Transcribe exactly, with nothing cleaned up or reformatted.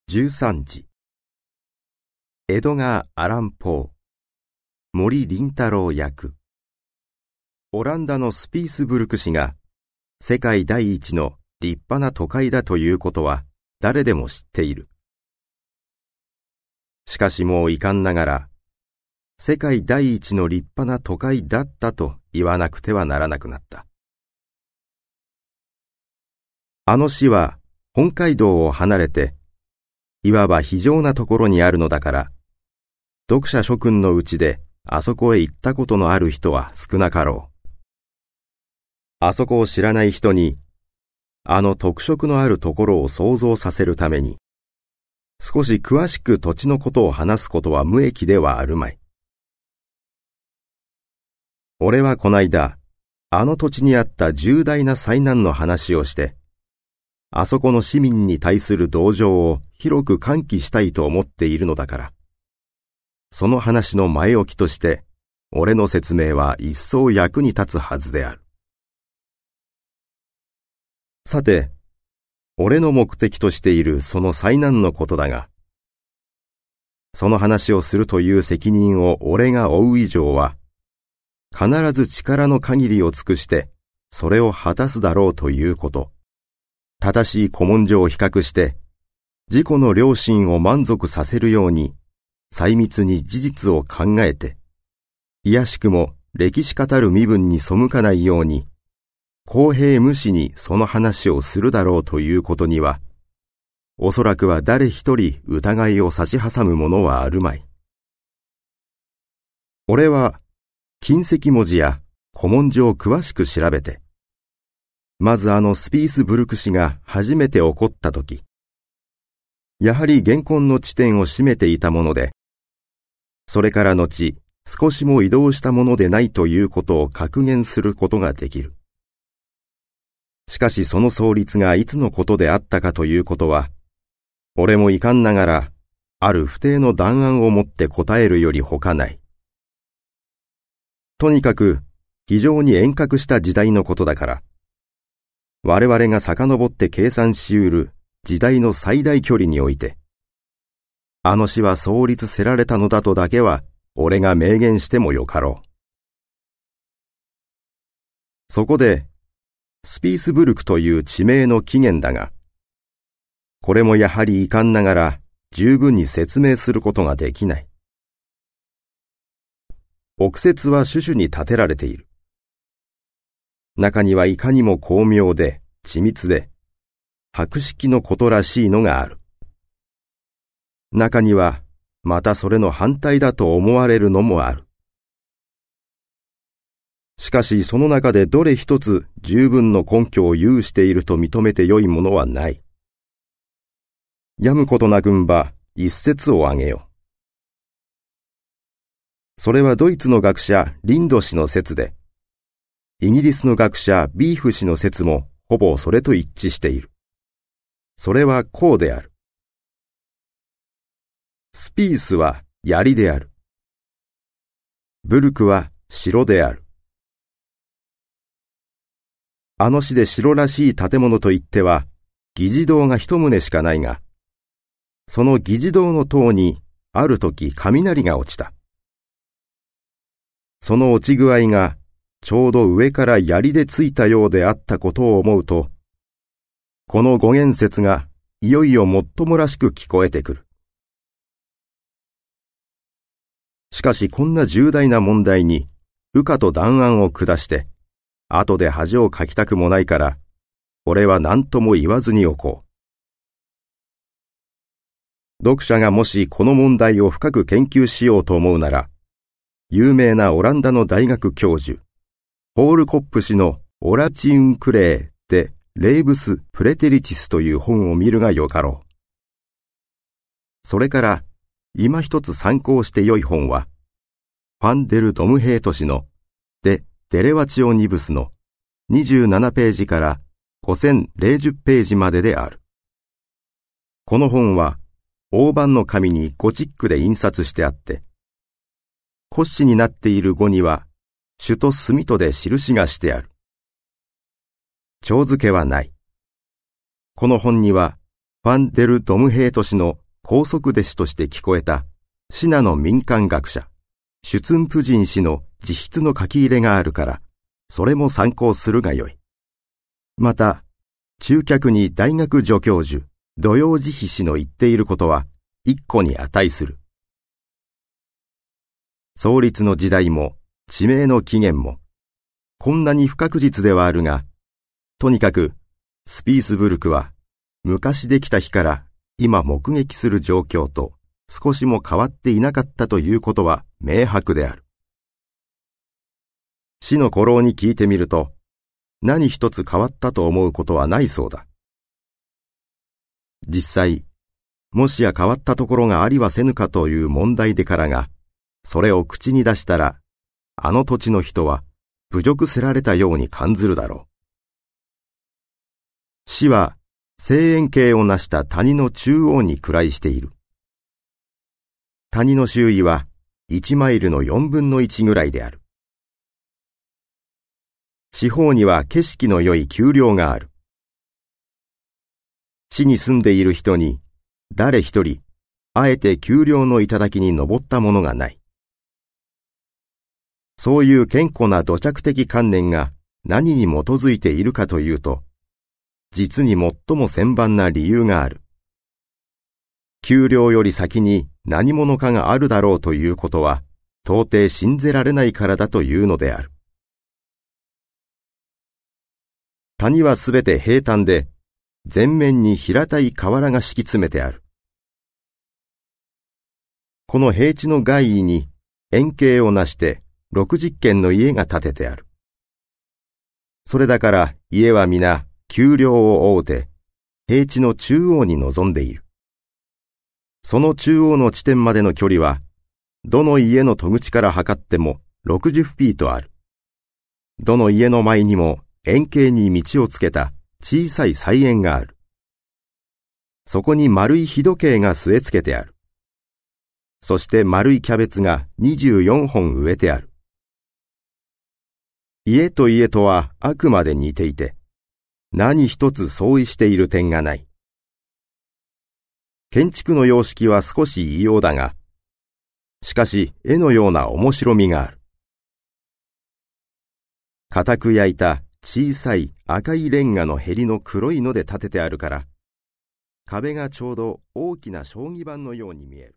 じゅうさんじ。エドガー・アラン・ポー、森林太郎役。オランダのスピースブルク市が世界第一の立派な都会だということは誰でも知っている。しかしもう遺憾ながら、世界第一の立派な都会だったと言わなくてはならなくなった。あの市は本街道を離れて、いわば非常なところにあるのだから、読者諸君のうちであそこへ行ったことのある人は少なかろう。あそこを知らない人に、あの特色のあるところを想像させるために、少し詳しく土地のことを話すことは無益ではあるまい。俺はこないだ、あの土地にあった重大な災難の話をして、あそこの市民に対する同情を広く喚起したいと思っているのだから、その話の前置きとして、俺の説明は一層役に立つはずである。さて、俺の目的としているその災難のことだが、その話をするという責任を俺が負う以上は、必ず力の限りを尽くして、それを果たすだろうということ。正しい古文書を比較して、自己の良心を満足させるように、細密に事実を考えて、卑やしくも歴史語る身分に背かないように、公平無私にその話をするだろうということには、おそらくは誰一人疑いを差し挟むものはあるまい。俺は、金石文字や古文書を詳しく調べて、まずあのスピースブルク氏が初めて起こったとき、やはり元寇の地点を占めていたもので、それから後、少しも移動したものでないということを確言することができる。しかしその創立がいつのことであったかということは、俺も遺憾ながら、ある不定の弾案をもって答えるよりほかない。とにかく、非常に遠隔した時代のことだから、我々が遡って計算し得る時代の最大距離において、あの市は創立せられたのだとだけは、俺が明言してもよかろう。そこで、スピースブルクという地名の起源だが、これもやはり遺憾ながら十分に説明することができない。憶説は種々に立てられている。中にはいかにも巧妙で緻密で博識のことらしいのがある。中にはまたそれの反対だと思われるのもある。しかしその中でどれ一つ十分の根拠を有していると認めてよいものはない。やむことなくんば一説を挙げよう。それはドイツの学者リンド氏の説で、イギリスの学者ビーフ氏の説もほぼそれと一致している。それはこうである。スピースは槍である。ブルクは城である。あの市で城らしい建物といっては、議事堂が一棟しかないが、その議事堂の塔にある時雷が落ちた。その落ち具合がちょうど上から槍でついたようであったことを思うと、この語源説がいよいよもっともらしく聞こえてくる。しかしこんな重大な問題に羽化と弾案を下して、後で恥をかきたくもないから、俺は何とも言わずにおこう。読者がもしこの問題を深く研究しようと思うなら、有名なオランダの大学教授、ホールコップ氏のオラチウンクレーでレーブス・プレテリチスという本を見るがよかろう。それから、今一つ参考してよい本は、ファンデル・ドムヘート氏のデ・デレワチオニブスのにじゅうななページからごせんじゅうページまでである。この本は、大判の紙にゴチックで印刷してあって、骨子になっている語には、朱と墨とで印がしてある。帳付けはない。この本には、 ファン・デル・ドムヘート氏の高速弟子として聞こえたシナの民間学者、シュツンプジン氏の自筆の書き入れがあるから、それも参考するがよい。また、中客に大学助教授、土曜慈悲氏の言っていることは一個に値する。創立の時代も地名の起源も、こんなに不確実ではあるが、とにかくスピースブルクは昔できた日から今目撃する状況と少しも変わっていなかったということは明白である。死の古老に聞いてみると、何一つ変わったと思うことはないそうだ。実際、もしや変わったところがありはせぬかという問題でからが、それを口に出したら、あの土地の人は侮辱せられたように感ずるだろう。死は正円形を成した谷の中央に位している。谷の周囲はいちマイルのよんぶんのいちぐらいである。四方には景色の良い丘陵がある。市に住んでいる人に誰一人あえて丘陵の頂に登ったものがない。そういう健康な土着的観念が何に基づいているかというと、実に最も千万な理由がある。丘陵より先に何者かがあるだろうということは到底信じられないからだというのである。谷はすべて平坦で、全面に平たい河原が敷き詰めてある。この平地の外囲に円形をなしてろくじゅっけんの家が建ててある。それだから家は皆丘陵を覆うて、平地の中央に臨んでいる。その中央の地点までの距離は、どの家の戸口から測ってもろくじゅうフィートある。どの家の前にも円形に道をつけた小さい菜園がある。そこに丸い日時計が据え付けてある。そして丸いキャベツがにじゅうよんほん植えてある。家と家とはあくまで似ていて、何一つ相違している点がない。建築の様式は少し異様だが、しかし絵のような面白みがある。固く焼いた小さい赤いレンガのへりの黒いので建ててあるから、壁がちょうど大きな将棋盤のように見える。